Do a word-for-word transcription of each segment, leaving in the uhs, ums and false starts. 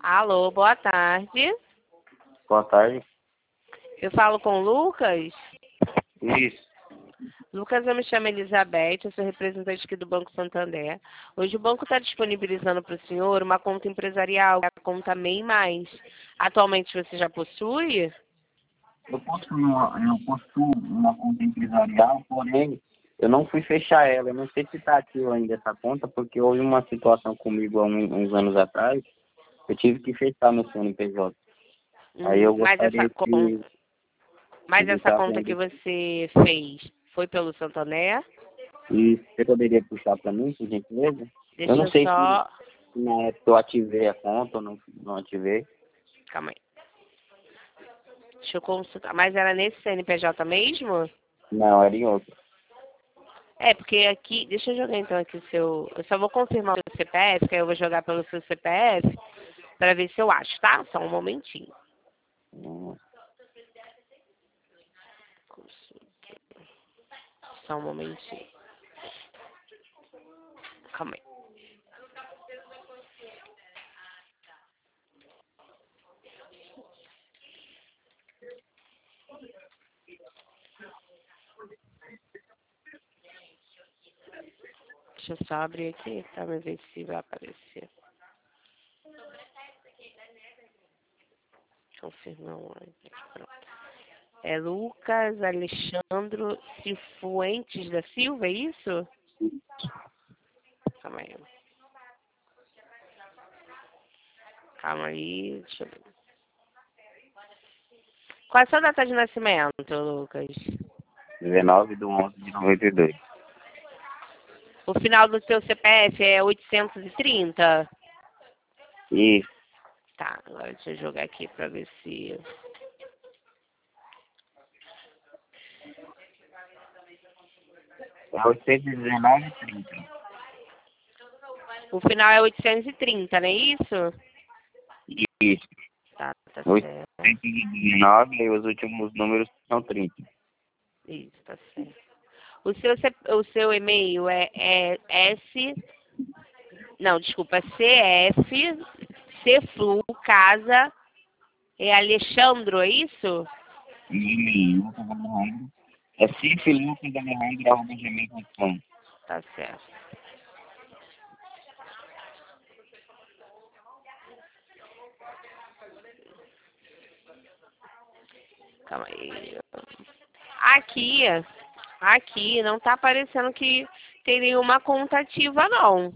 Alô, boa tarde. Boa tarde. Eu falo com o Lucas. Isso. Lucas, eu me chamo Elizabeth, eu sou representante aqui do Banco Santander. Hoje o banco está disponibilizando para o senhor uma conta empresarial, a conta MEI Mais. Atualmente você já possui? Eu posso, eu possuo uma conta empresarial, porém, eu não fui fechar ela. Eu não sei se está ativa ainda essa conta, porque houve uma situação comigo há um- uns anos atrás. Eu tive que fechar meu C N P J. Aí Hum, eu mas essa gostaria conta, que mas de essa estar conta que vendo. você fez foi pelo Santander? E você poderia puxar para mim, por gentileza? Eu Deixa não eu sei se só... na época eu ativei a conta ou não, não ativei. Calma aí. Deixa eu consultar. Mas era nesse C N P J mesmo? Não, era em outro. É, porque aqui, deixa eu jogar então aqui o seu, eu só vou confirmar o seu C P F, que aí eu vou jogar pelo seu C P F, para ver se eu acho, tá? Só um momentinho. Hum, Só um momentinho. Calma aí. Deixa eu só abrir aqui para ver se vai aparecer. Confirmar um aqui, pronto. É Lucas Alexandro Cifuentes da Silva, é isso? Calma aí. Calma aí, deixa eu ver. Qual é a sua data de nascimento, Lucas? dezenove de onze de noventa e dois. O final do seu C P F é oitocentos e trinta? Isso. Tá, agora deixa eu jogar aqui pra ver se... É oitocentos e dezenove e trinta. O final é oitocentos e trinta, não é isso? Isso. Tá, tá certo. oitocentos e dezenove e os últimos números são trinta. Isso, tá certo. O seu, C- o seu e-mail é, é S... Não, desculpa, C F, Cflu, Casa, é Alexandro, é isso? E Lucas Alejandro. É ciflucasalejandro arroba gmail ponto com. Tá certo. Calma aí. Aqui, aqui, não tá aparecendo que tem nenhuma conta ativa, não.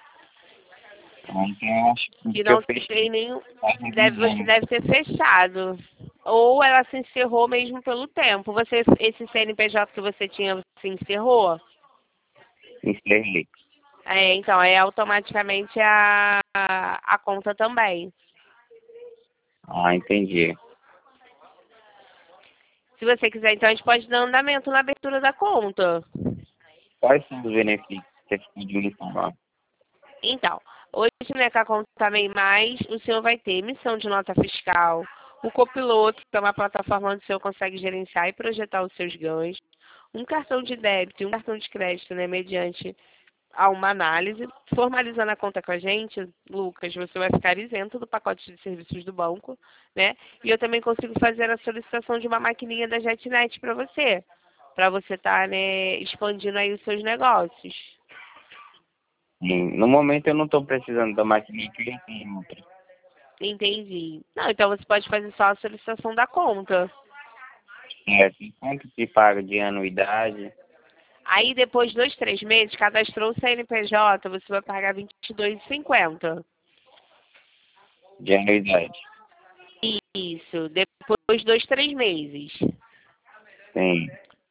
Então eu acho que Que eu não tem fechei nenhum... faz Deve, alguns você anos. deve ter fechado. Ou ela se encerrou mesmo pelo tempo. Você, esse C N P J que você tinha, se encerrou? Encerrei. É, então, é automaticamente a, a conta também. Ah, entendi. Se você quiser, então, a gente pode dar andamento na abertura da conta. Quais são os benefícios que você pode me informar? Então, hoje, né, com a conta também mais, o senhor vai ter emissão de nota fiscal, o copiloto, que é uma plataforma onde o senhor consegue gerenciar e projetar os seus ganhos, um cartão de débito e um cartão de crédito, né, mediante a uma análise. Formalizando a conta com a gente, Lucas, você vai ficar isento do pacote de serviços do banco, né? E eu também consigo fazer a solicitação de uma maquininha da JetNet para você, para você estar, né, expandindo aí os seus negócios. Sim, no momento eu não estou precisando da maquininha que eu já tenho outra. Entendi. Não, então você pode fazer só a solicitação da conta. Certo. E quanto se paga de anuidade? Aí depois de dois, três meses, cadastrou o C N P J, você vai pagar vinte e dois reais e cinquenta centavos. De anuidade. Isso, depois de dois, três meses. Sim,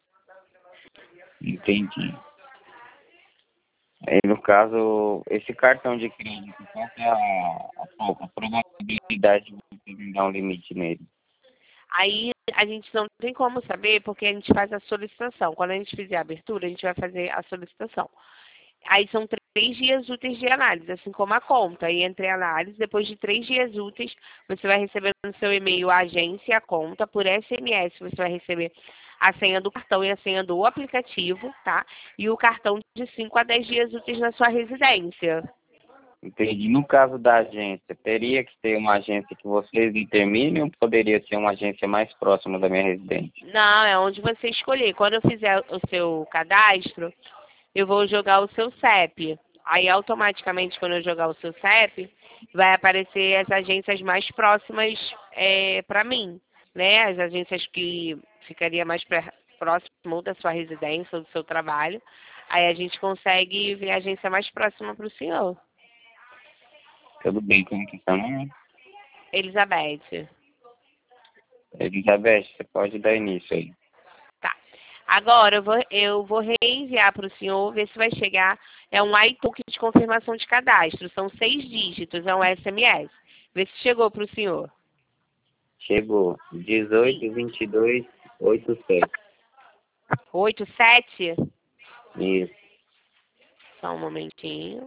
entendi. Aí, no caso, esse cartão de crédito, qual que é a, a, a probabilidade de você me dar um limite nele? Aí a gente não tem como saber porque a gente faz a solicitação. Quando a gente fizer a abertura, a gente vai fazer a solicitação. Aí são três dias úteis de análise, assim como a conta. E entre análise, depois de três dias úteis, você vai receber no seu e-mail a agência e a conta. Por S M S, você vai receber a senha do cartão e a senha do aplicativo, tá? E o cartão de cinco a dez dias úteis na sua residência. Entendi. No caso da agência, teria que ter uma agência que vocês determinem ou poderia ser uma agência mais próxima da minha residência? Não, é onde você escolher. Quando eu fizer o seu cadastro, eu vou jogar o seu C E P. Aí, automaticamente, quando eu jogar o seu C E P, vai aparecer as agências mais próximas é, para mim, né? As agências que ficaria mais pré- próximo da sua residência ou do seu trabalho. Aí a gente consegue ver a agência mais próxima para o senhor. Tudo bem, como que tá, né? Elizabeth. Elizabeth, você pode dar início aí. Tá. Agora eu vou, eu vou reenviar para o senhor, ver se vai chegar. É um iToken de confirmação de cadastro. São seis dígitos, é um S M S. Vê se chegou para o senhor. Chegou. dezoito, vinte e dois, oitenta e sete. Oito, sete? Isso. Só um momentinho.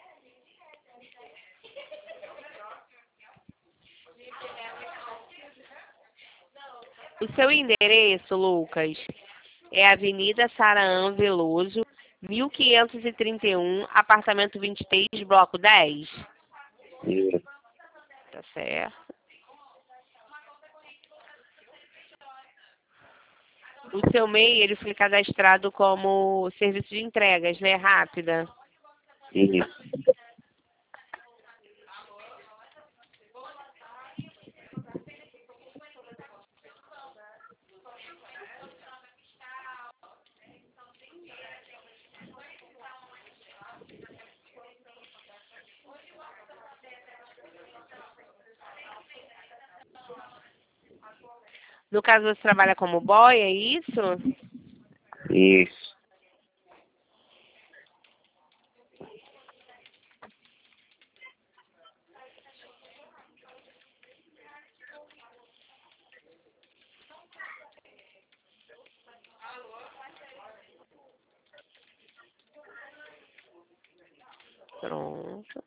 O seu endereço, Lucas, é Avenida Saraã Veloso, mil quinhentos e trinta e um, apartamento vinte e três, bloco dez. Isso. Tá certo. O seu M E I, ele foi cadastrado como serviço de entregas, né? Rápida. Isso. No caso, você trabalha como boy, é isso? Isso. Pronto.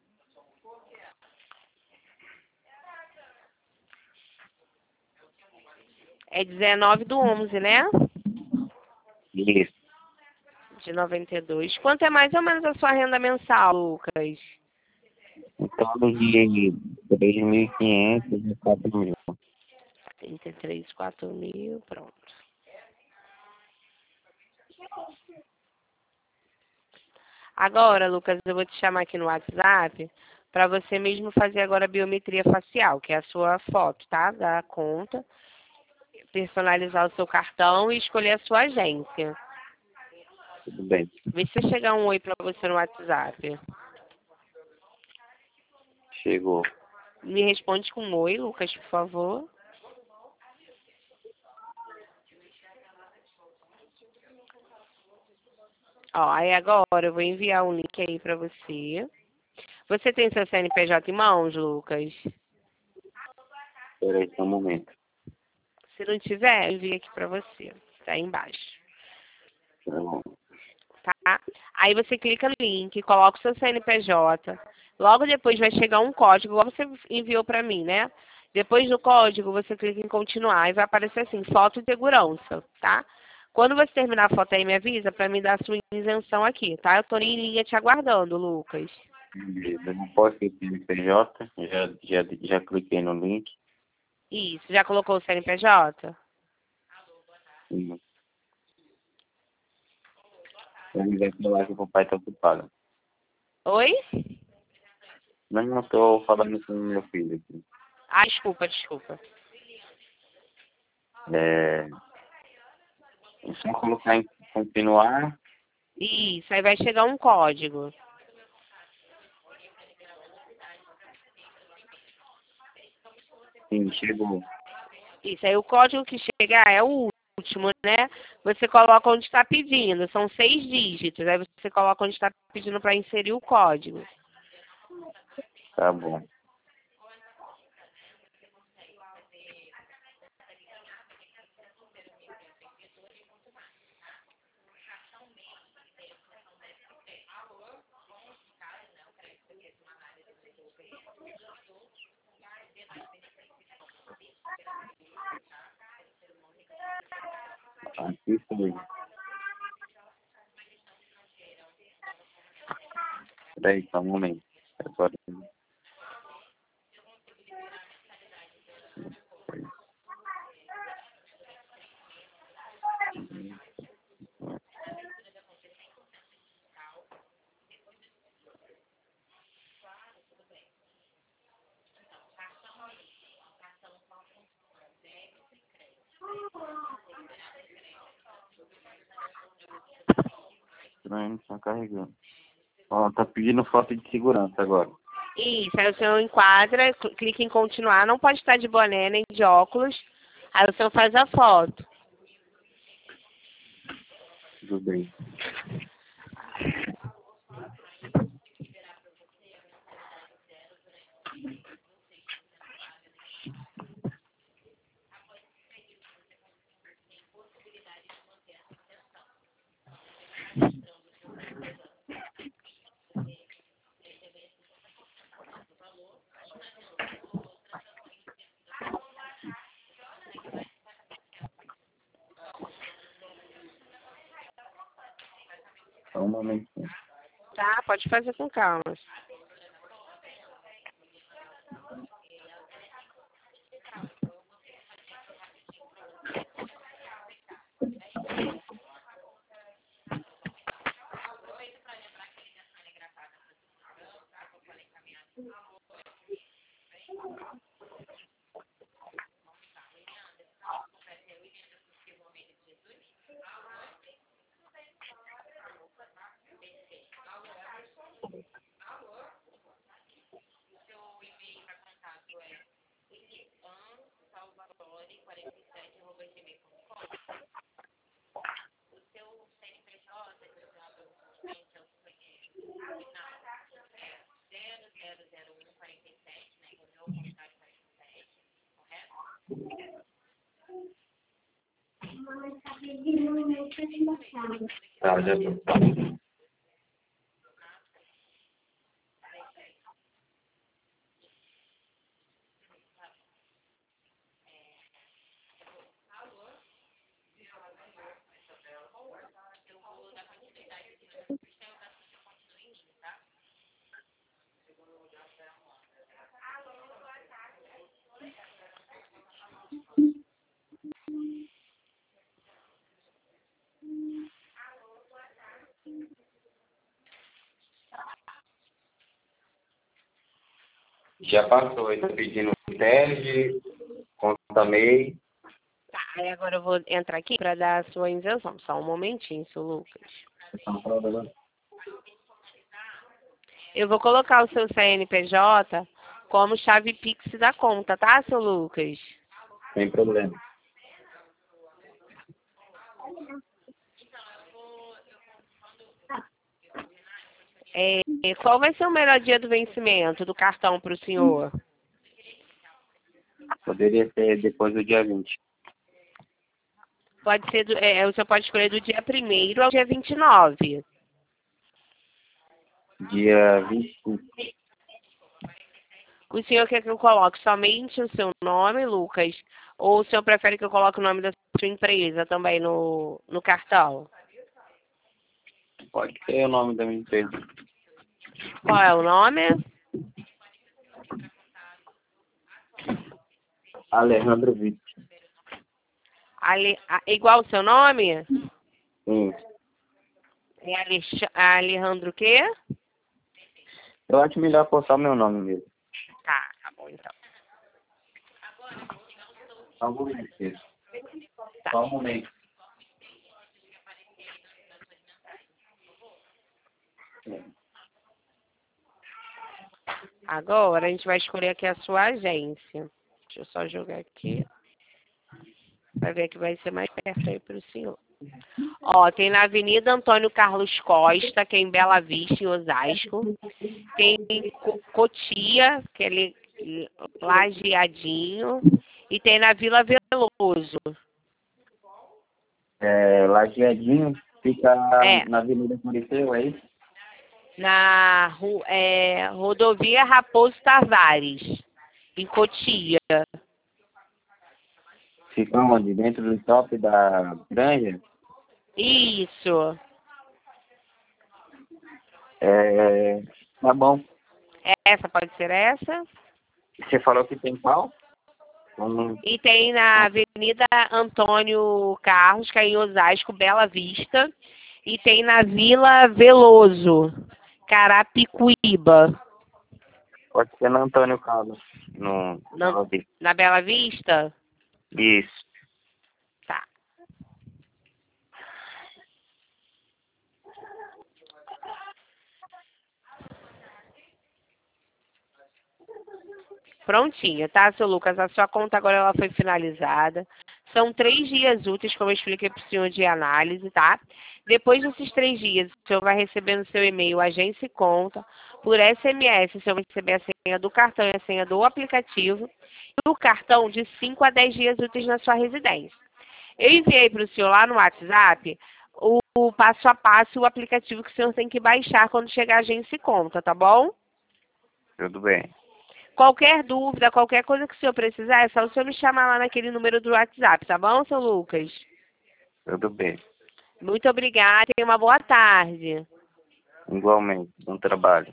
É dezenove do onze, né? Isso. De noventa e dois. Quanto é mais ou menos a sua renda mensal, Lucas? Em torno de três mil e quinhentos e quatro mil. trinta e três, quatro mil, pronto. Agora, Lucas, eu vou te chamar aqui no WhatsApp para você mesmo fazer agora a biometria facial, que é a sua foto, tá? Da conta, personalizar o seu cartão e escolher a sua agência. Tudo bem. Vê se chegar um oi para você no WhatsApp. Chegou. Me responde com um oi, Lucas, por favor. Ó, aí agora eu vou enviar um link aí para você. Você tem seu C N P J em mãos, Lucas? Espera aí só um momento. Se não tiver, eu envio aqui para você. Tá aí embaixo. Tá bom. Tá? Aí você clica no link, coloca o seu C N P J. Logo depois vai chegar um código, igual você enviou para mim, né? Depois do código, você clica em continuar e vai aparecer assim, foto de segurança, tá? Quando você terminar a foto aí, me avisa para me dar a sua isenção aqui, tá? Eu tô em linha te aguardando, Lucas. Beleza. Eu não posso ir pelo P J. Já, já, já cliquei no link. Isso, já colocou o C N P J? Sim. Ele vai falar que o papai está ocupado. Oi? Não, não estou falando com o meu filho aqui. Ah, desculpa, desculpa. É, é só colocar em continuar. Isso, aí vai chegar um código. Sim, chegou. Isso, aí o código que chegar é o último, né? Você coloca onde está pedindo, são seis dígitos. Aí você coloca onde está pedindo para inserir o código. Tá bom. Aqui foi. Peraí, só um momento. Agora. Estranho, não tá carregando. Ó, tá pedindo foto de segurança agora. Isso, aí o senhor enquadra, cl- clica em continuar, não pode estar de boné nem de óculos. Aí o senhor faz a foto. Tudo bem. Só um momentinho. Tá? Pode fazer com calma. Tá, já tô. Já passou, ele tá pedindo teste, conta MEI. Tá, aí agora eu vou entrar aqui para dar a sua isenção. Só um momentinho, seu Lucas. Eu vou colocar o seu C N P J como chave Pix da conta, tá, seu Lucas? Sem problema. É, qual vai ser o melhor dia do vencimento do cartão para o senhor? Poderia ser depois do dia vinte. Pode ser, do, é, o senhor pode escolher do dia primeiro ao dia vinte e nove. Dia vinte e cinco. O senhor quer que eu coloque somente o seu nome, Lucas? Ou o senhor prefere que eu coloque o nome da sua empresa também no, no cartão? Pode ser o nome da minha empresa. Qual é o nome? Alejandro Vitti. Ale, a- igual o seu nome? Sim. É Alex, Alejandro o quê? Eu acho melhor postar meu nome mesmo. Tá, tá bom então. Só um momento. Tá. Só um momento. Agora a gente vai escolher aqui a sua agência. Deixa eu só jogar aqui. Vai ver que vai ser mais perto aí para o senhor. Ó, tem na Avenida Antônio Carlos Costa, que é em Bela Vista, em Osasco. Tem em Co- Cotia, que é ali Lajeadinho. E tem na Vila Veloso. É, Lajeadinho, fica É, na Avenida Curitiba, é isso? na ru- é, rodovia Raposo Tavares, em Cotia. Fica onde? Dentro do shopping da Granja? Isso. É, tá bom. Essa pode ser essa. Você falou que tem qual? Vamos... E tem na Avenida Antônio Carlos, que é em Osasco, Bela Vista. E tem na Vila Veloso, Carapicuíba. Pode ser no Antônio Carlos. No... Na, na Bela Vista? Isso. Tá. Prontinho, tá, seu Lucas? A sua conta agora ela foi finalizada. São três dias úteis, como eu expliquei para o senhor, de análise, tá? Depois desses três dias, o senhor vai receber no seu e-mail agência e conta. Por S M S, o senhor vai receber a senha do cartão e a senha do aplicativo. E o cartão de cinco a dez dias úteis na sua residência. Eu enviei para o senhor lá no WhatsApp o, o passo a passo e o aplicativo que o senhor tem que baixar quando chegar a agência e conta, tá bom? Tudo bem. Qualquer dúvida, qualquer coisa que o senhor precisar, é só o senhor me chamar lá naquele número do WhatsApp, tá bom, seu Lucas? Tudo bem. Muito obrigada e uma boa tarde. Igualmente. Bom trabalho.